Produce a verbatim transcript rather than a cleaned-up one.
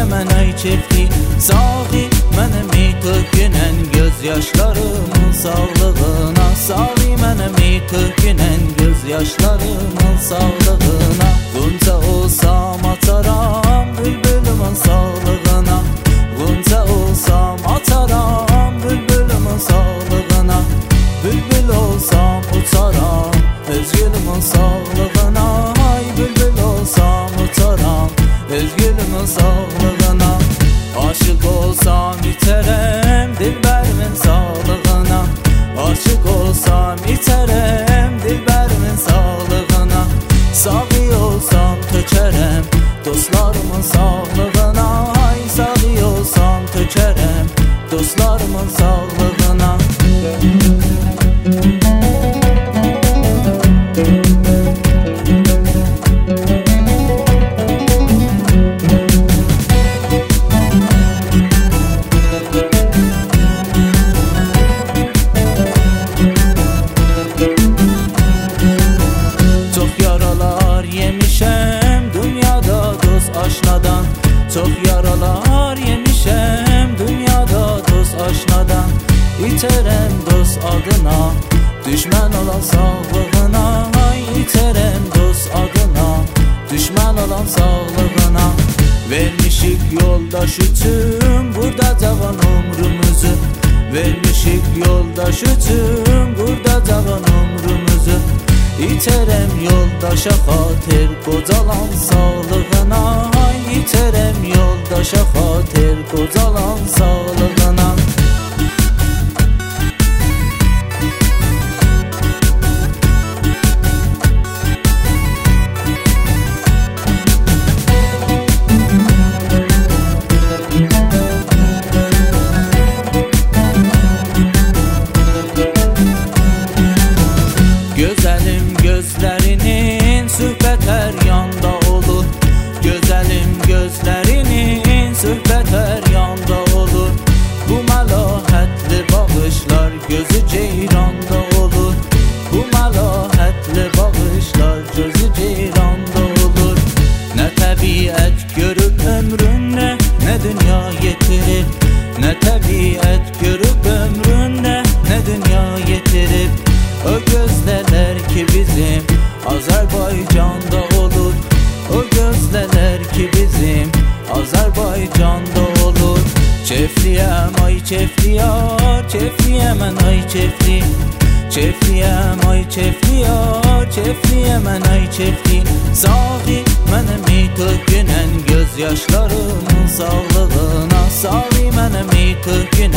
mən ay kefli Sahi mənim tökünən göz yaşlarımın sağlığına Sahi mənim tökünən göz yaşlarımın sağlığına Ğunca olsam açaram bülbülümün sağlığına Ğunca olsam açaram bülbülümün sağlığına Bülbül olsam uçaram öz gülümün sağlığına Ay bülbül olsam uçaram öz gülümün sağlığına Aşık olsam içərəm dilbərimin sağlığına Aşık olsam içərəm dilbərimin sağlığına Sağ olsam tökərəm dostlarımın sağlığına Ay sağ olsam tökərəm dostlarımın sağlığına Aşnadan çok yaralar yemişəm dünyada dost aşnadan İçərəm dost adına düşmən olan sağlığına Ay içərəm dost adına düşmən olan sağlığına Vermişik yoldaş üçün burada cavan ömrümüzü Vermişik yoldaş üçün burada cavan ömrümüzü İçərəm yoldaşa xatir qocalan sağlığına Ay içərəm yoldaşa xatir qocalan sağlığına Gözəlim gözlərinin söhbət hər yanda olur Gözəlim gözlərinin söhbət hər yanda olur Bu məlahətli baxışlar gözü ceyranda olur Bu məlahətli baxışlar gözü ceyranda olur Nə təbiət görüb ömrünə nə dünya yetirib Nə təbiət görüb ömrünə nə dünya yetirib O gözlər ki bizim Azərbaycanda olur O gözlər ki bizim Azərbaycanda olur Kefliyəm ay kefliyar Kefliyəm mən ay kefli Kefliyəm ay kefliyar Kefliyəm mən ay kefli Sahi mənim tökünən göz yaşlarımın sağlığına Sahi mənim tökünən